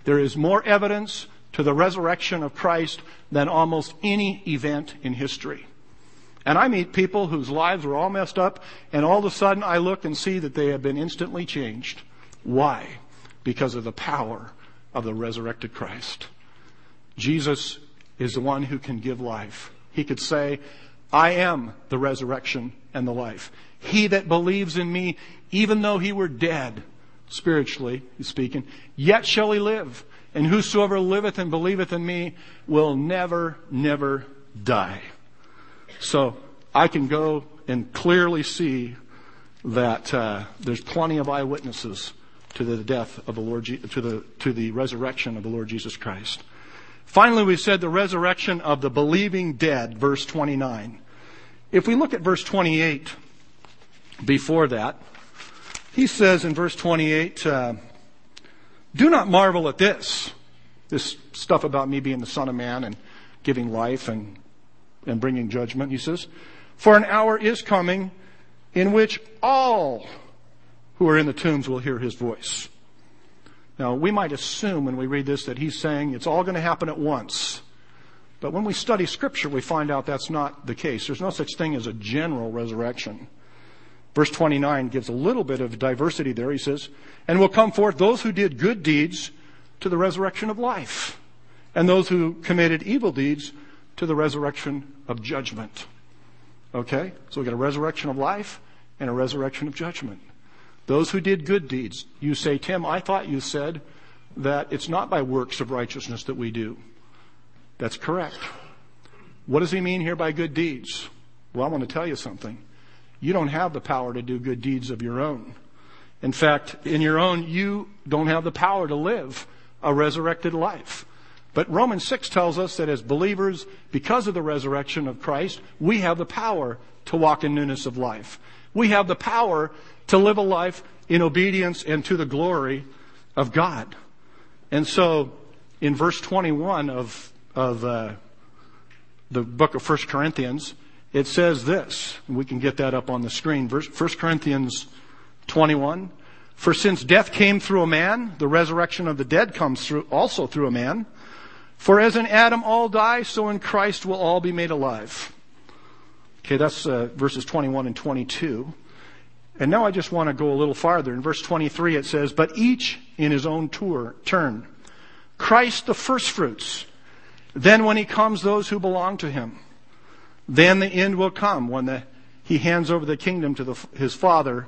There is more evidence to the resurrection of Christ than almost any event in history. And I meet people whose lives were all messed up, and all of a sudden I look and see that they have been instantly changed. Why? Because of the power of the resurrected Christ. Jesus is the one who can give life. He could say, I am the resurrection and the life. He that believes in me, even though he were dead, spiritually speaking, yet shall he live. And whosoever liveth and believeth in me will never, never die. So I can go and clearly see that there's plenty of eyewitnesses to the death of the Lord, to the resurrection of the Lord Jesus Christ. Finally, we said the resurrection of the believing dead, verse 29. If we look at verse 28, before that, he says in verse 28, do not marvel at this stuff about me being the Son of Man and giving life and bringing judgment. He says, for an hour is coming in which all who are in the tombs will hear his voice. Now, we might assume when we read this that he's saying it's all going to happen at once. But when we study Scripture, we find out that's not the case. There's no such thing as a general resurrection. Verse 29 gives a little bit of diversity there. He says, and will come forth those who did good deeds to the resurrection of life, and those who committed evil deeds to the resurrection of judgment. Okay? So we got a resurrection of life and a resurrection of judgment. Those who did good deeds. You say, Tim, I thought you said that it's not by works of righteousness that we do. That's correct. What does he mean here by good deeds? Well, I want to tell you something. You don't have the power to do good deeds of your own. In fact, in your own, you don't have the power to live a resurrected life. But Romans 6 tells us that as believers, because of the resurrection of Christ, we have the power to walk in newness of life. We have the power to live a life in obedience and to the glory of God. And so, in verse 21 of the book of 1 Corinthians, it says this, and we can get that up on the screen. 1 Corinthians 21. For since death came through a man, the resurrection of the dead comes also through a man. For as in Adam all die, so in Christ will all be made alive. Okay, that's verses 21 and 22. And now I just want to go a little farther. In verse 23 it says, but each in his own turn. Christ the firstfruits. Then when he comes, those who belong to him. Then the end will come when he hands over the kingdom to his Father,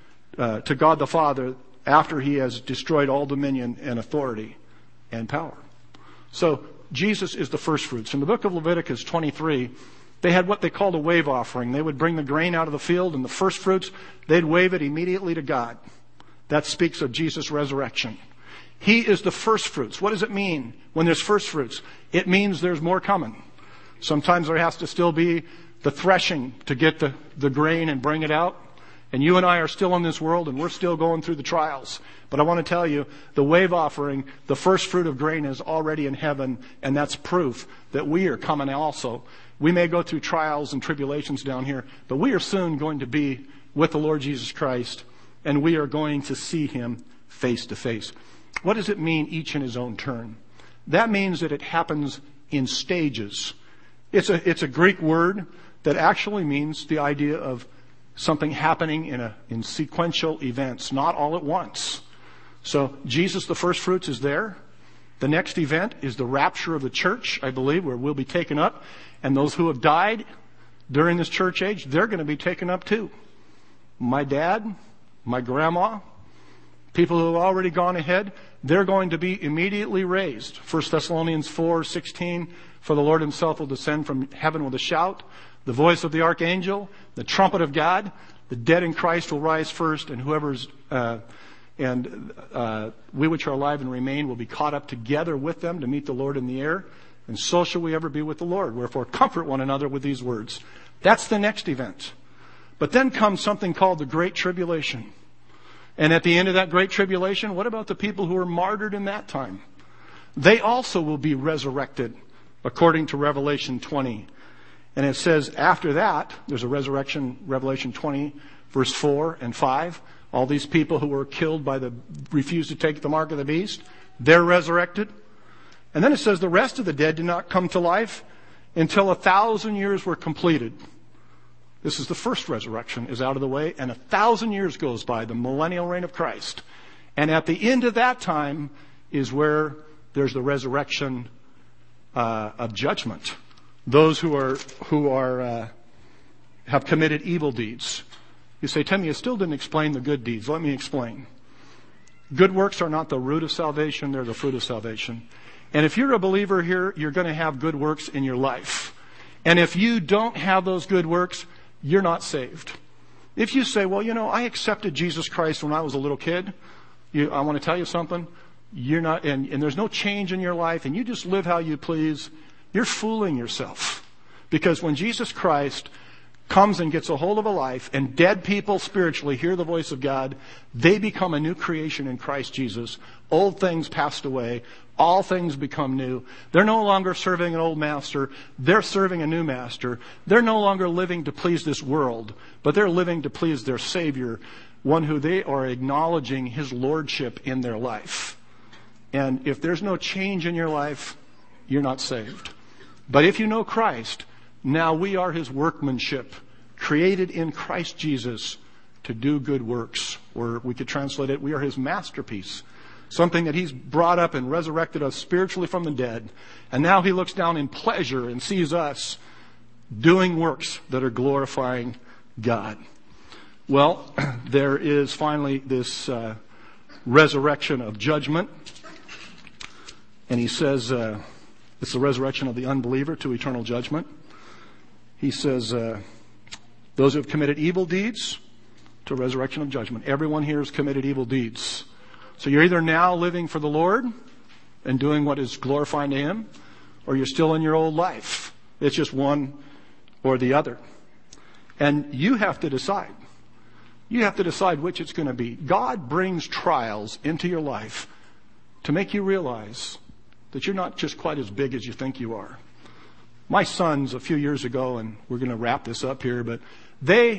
to God the Father, after he has destroyed all dominion and authority and power. So Jesus is the firstfruits. In the book of Leviticus 23, they had what they called a wave offering. They would bring the grain out of the field, and the firstfruits, they'd wave it immediately to God. That speaks of Jesus' resurrection. He is the firstfruits. What does it mean when there's firstfruits? It means there's more coming. Sometimes there has to still be the threshing to get the grain and bring it out. And you and I are still in this world, and we're still going through the trials. But I want to tell you, the wave offering, the first fruit of grain is already in heaven, and that's proof that we are coming also. We may go through trials and tribulations down here, but we are soon going to be with the Lord Jesus Christ, and we are going to see him face to face. What does it mean, each in his own turn? That means that it happens in stages. It's a Greek word that actually means the idea of something happening in sequential events, not all at once. So Jesus, the first fruits, is there. The next event is the rapture of the church, I believe, where we'll be taken up. And those who have died during this church age, they're going to be taken up too. My dad, my grandma, people who have already gone ahead, they're going to be immediately raised. 1 Thessalonians 4:16, for the Lord himself will descend from heaven with a shout, the voice of the archangel, the trumpet of God. The dead in Christ will rise first, and we which are alive and remain will be caught up together with them to meet the Lord in the air. And so shall we ever be with the Lord. Wherefore comfort one another with these words. That's the next event. But then comes something called the Great Tribulation. And at the end of that Great Tribulation, what about the people who were martyred in that time? They also will be resurrected, according to Revelation 20. And it says after that, there's a resurrection, Revelation 20, verse 4 and 5. All these people who were killed refused to take the mark of the beast, They're resurrected. And then it says the rest of the dead did not come to life until 1,000 years were completed. This is the first resurrection is out of the way, and 1,000 years goes by, the millennial reign of Christ. And at the end of that time is where there's the resurrection of judgment. Those who have committed evil deeds. You say, Tim, you still didn't explain the good deeds. Let me explain. Good works are not the root of salvation, they're the fruit of salvation. And if you're a believer here, you're going to have good works in your life. And if you don't have those good works, you're not saved. If you say, well, I accepted Jesus Christ when I was a little kid, I want to tell you something. You're not, and there's no change in your life, and you just live how you please, you're fooling yourself. Because when Jesus Christ comes and gets a hold of a life, and dead people spiritually hear the voice of God, they become a new creation in Christ Jesus. Old things passed away. All things become new. They're no longer serving an old master. They're serving a new master. They're no longer living to please this world, but they're living to please their Savior, one who they are acknowledging his lordship in their life. And if there's no change in your life, you're not saved. But if you know Christ, now we are his workmanship, created in Christ Jesus to do good works. Or we could translate it, we are his masterpiece. Something that he's brought up and resurrected us spiritually from the dead. And now he looks down in pleasure and sees us doing works that are glorifying God. Well, there is finally this resurrection of judgment. And he says it's the resurrection of the unbeliever to eternal judgment. He says those who have committed evil deeds to resurrection of judgment. Everyone here has committed evil deeds. So you're either now living for the Lord and doing what is glorifying to him, or you're still in your old life. It's just one or the other. And you have to decide. You have to decide which it's going to be. God brings trials into your life to make you realize that you're not just quite as big as you think you are. My sons, a few years ago, and we're going to wrap this up here, but they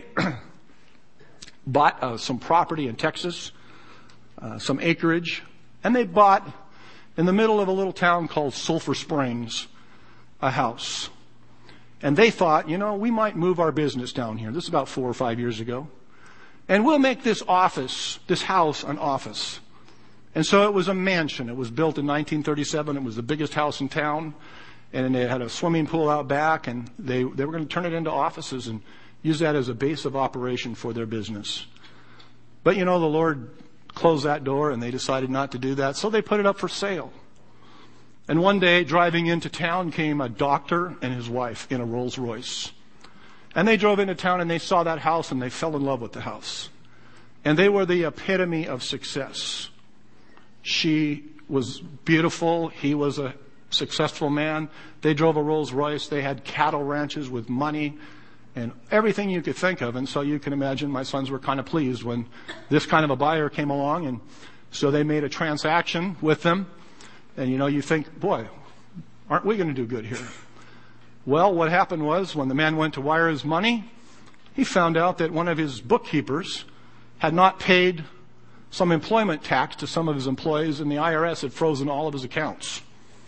bought some property in Texas, some acreage, and they bought, in the middle of a little town called Sulphur Springs, a house. And they thought, we might move our business down here. This is about 4 or 5 years ago. And we'll make this house, an office. And so it was a mansion. It was built in 1937. It was the biggest house in town. And they had a swimming pool out back, and they were going to turn it into offices and use that as a base of operation for their business. But the Lord closed that door, and they decided not to do that, so they put it up for sale. And one day, driving into town, came a doctor and his wife in a Rolls Royce. And they drove into town, and they saw that house, and they fell in love with the house. And they were the epitome of success. She was beautiful. He was a successful man. They drove a Rolls Royce. They had cattle ranches with money and everything you could think of. And so you can imagine my sons were kind of pleased when this kind of a buyer came along. And so they made a transaction with them. And you think, boy, aren't we going to do good here? Well, what happened was when the man went to wire his money, he found out that one of his bookkeepers had not paid some employment tax to some of his employees, and the IRS had frozen all of his accounts.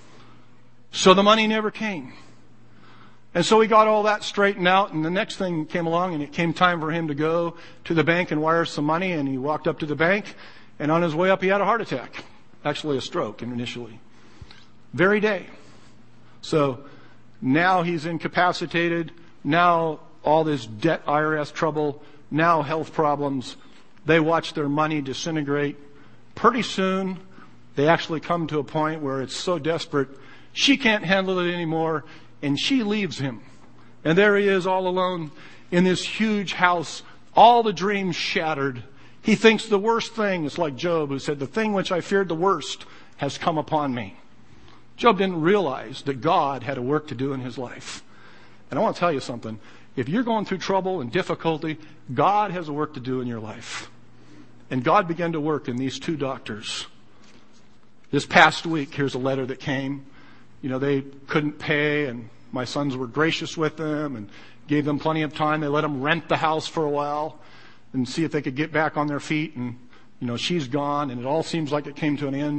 So the money never came. And so he got all that straightened out, and the next thing came along, and it came time for him to go to the bank and wire some money, and he walked up to the bank, and on his way up he had a heart attack. Actually a stroke initially. Very day. So now he's incapacitated. Now all this debt, IRS trouble. Now health problems. They watch their money disintegrate. Pretty soon, they actually come to a point where it's so desperate, she can't handle it anymore, and she leaves him. And there he is all alone in this huge house, all the dreams shattered. He thinks the worst thing is like Job, who said, the thing which I feared the worst has come upon me. Job didn't realize that God had a work to do in his life. And I want to tell you something. If you're going through trouble and difficulty, God has a work to do in your life. And God began to work in these two doctors. This past week, here's a letter that came. They couldn't pay, and my sons were gracious with them and gave them plenty of time. They let them rent the house for a while and see if they could get back on their feet. And, she's gone, and it all seems like it came to an end.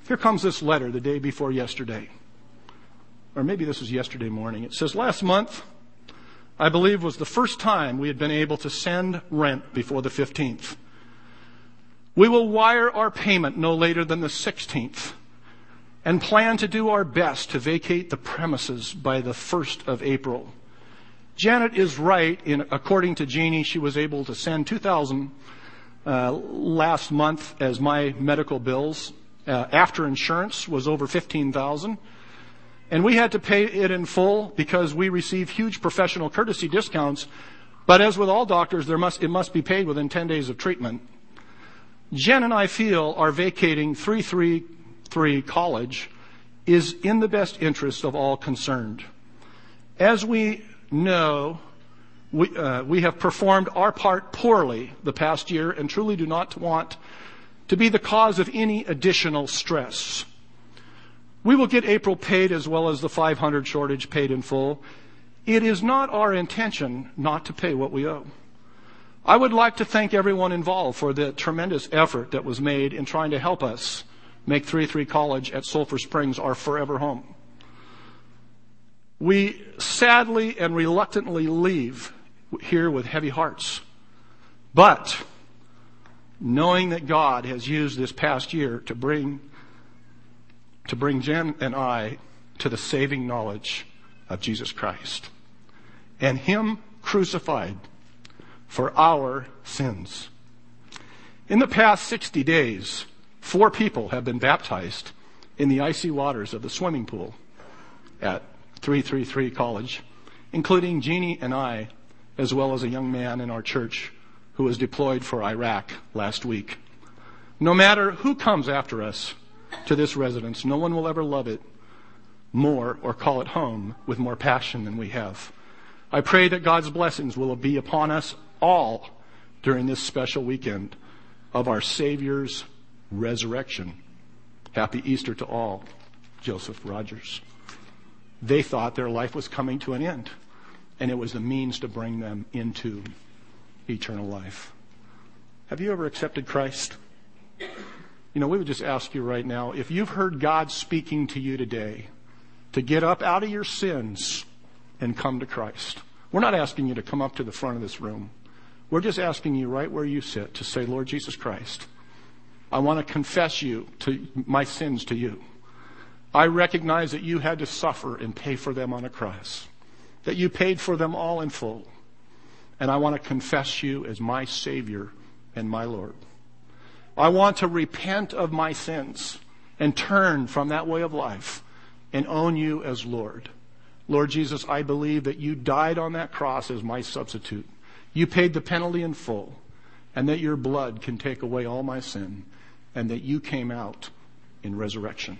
Here comes this letter the day before yesterday. Or maybe this was yesterday morning. It says, last month, I believe, was the first time we had been able to send rent before the 15th. We will wire our payment no later than the 16th and plan to do our best to vacate the premises by the 1st of April. Janet is right. According to Jeannie, she was able to send $2,000 last month as my medical bills. After insurance was over $15,000. And we had to pay it in full because we receive huge professional courtesy discounts. But as with all doctors, it must be paid within 10 days of treatment. Jen and I feel our vacating 333 College is in the best interest of all concerned. As we know, we have performed our part poorly the past year and truly do not want to be the cause of any additional stress. We will get April paid as well as the 500 shortage paid in full. It is not our intention not to pay what we owe. I would like to thank everyone involved for the tremendous effort that was made in trying to help us make 333 College at Sulphur Springs our forever home. We sadly and reluctantly leave here with heavy hearts. But knowing that God has used this past year to bring Jen and I to the saving knowledge of Jesus Christ and Him crucified for our sins. In the past 60 days, 4 people have been baptized in the icy waters of the swimming pool at 333 College, including Jeannie and I, as well as a young man in our church who was deployed for Iraq last week. No matter who comes after us to this residence, no one will ever love it more or call it home with more passion than we have. I pray that God's blessings will be upon us all during this special weekend of our Savior's resurrection. Happy Easter to all. Joseph Rogers. They thought their life was coming to an end, and it was the means to bring them into eternal life. Have you ever accepted Christ? We would just ask you right now, if you've heard God speaking to you today to get up out of your sins and come to Christ. We're not asking you to come up to the front of this room. We're just asking you right where you sit to say, Lord Jesus Christ, I want to confess my sins to you. I recognize that you had to suffer and pay for them on a cross, that you paid for them all in full. And I want to confess you as my Savior and my Lord. I want to repent of my sins and turn from that way of life and own you as Lord. Lord Jesus, I believe that you died on that cross as my substitute. You paid the penalty in full, and that your blood can take away all my sin, and that you came out in resurrection.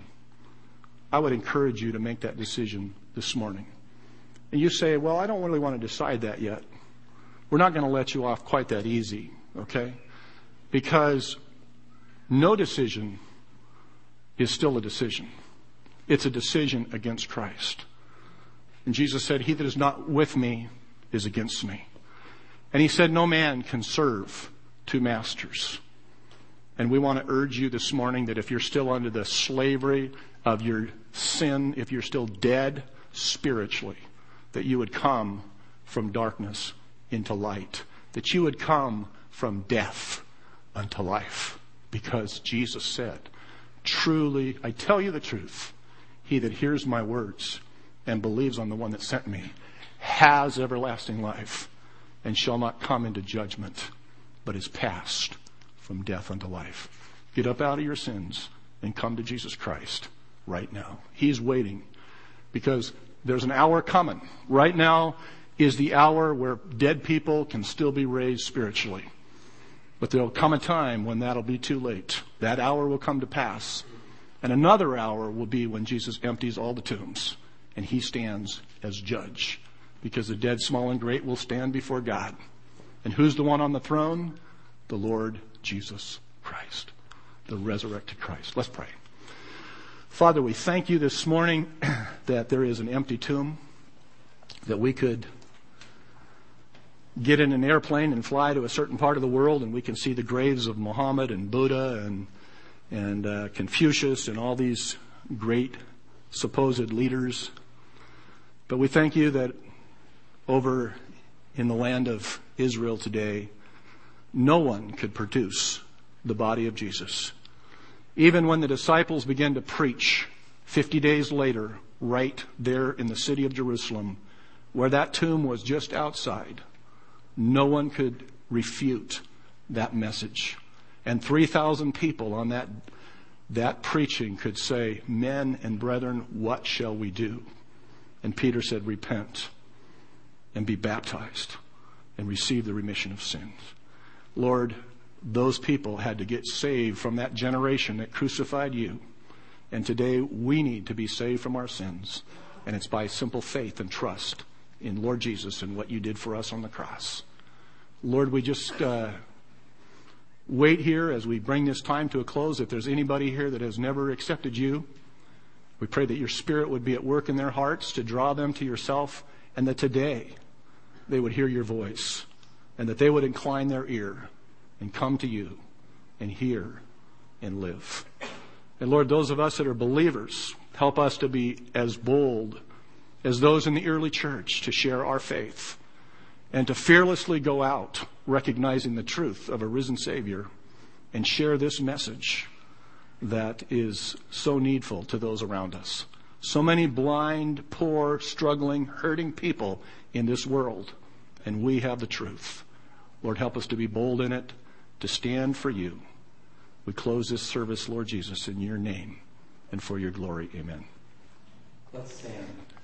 I would encourage you to make that decision this morning. And you say, well, I don't really want to decide that yet. We're not going to let you off quite that easy, okay? Because no decision is still a decision. It's a decision against Christ. And Jesus said, he that is not with me is against me. And he said, no man can serve 2 masters. And we want to urge you this morning that if you're still under the slavery of your sin, if you're still dead spiritually, that you would come from darkness into light, that you would come from death unto life. Because Jesus said, truly, I tell you the truth, he that hears my words and believes on the one that sent me has everlasting life and shall not come into judgment, but is passed from death unto life. Get up out of your sins and come to Jesus Christ right now. He's waiting because there's an hour coming. Right now is the hour where dead people can still be raised spiritually. But there'll come a time when that'll be too late. That hour will come to pass. And another hour will be when Jesus empties all the tombs and he stands as judge. Because the dead, small and great, will stand before God. And who's the one on the throne? The Lord Jesus Christ. The resurrected Christ. Let's pray. Father, we thank you this morning that there is an empty tomb, that we could get in an airplane and fly to a certain part of the world and we can see the graves of Muhammad and Buddha and and Confucius and all these great supposed leaders. But we thank you that over in the land of Israel today, no one could produce the body of Jesus. Even when the disciples began to preach 50 days later, right there in the city of Jerusalem, where that tomb was just outside, no one could refute that message. And 3,000 people on that preaching could say, "Men and brethren, what shall we do?" And Peter said, "Repent and be baptized and receive the remission of sins." Lord, those people had to get saved from that generation that crucified you. And today we need to be saved from our sins. And it's by simple faith and trust in Lord Jesus and what you did for us on the cross. Lord, we just wait here as we bring this time to a close. If there's anybody here that has never accepted you, we pray that your Spirit would be at work in their hearts to draw them to yourself, and that today they would hear your voice, and that they would incline their ear and come to you and hear and live. And Lord, those of us that are believers, help us to be as bold as those in the early church to share our faith and to fearlessly go out recognizing the truth of a risen Savior and share this message that is so needful to those around us. So many blind, poor, struggling, hurting people in this world, and we have the truth. Lord, help us to be bold in it, to stand for you. We close this service, Lord Jesus, in your name and for your glory. Amen. Let's stand.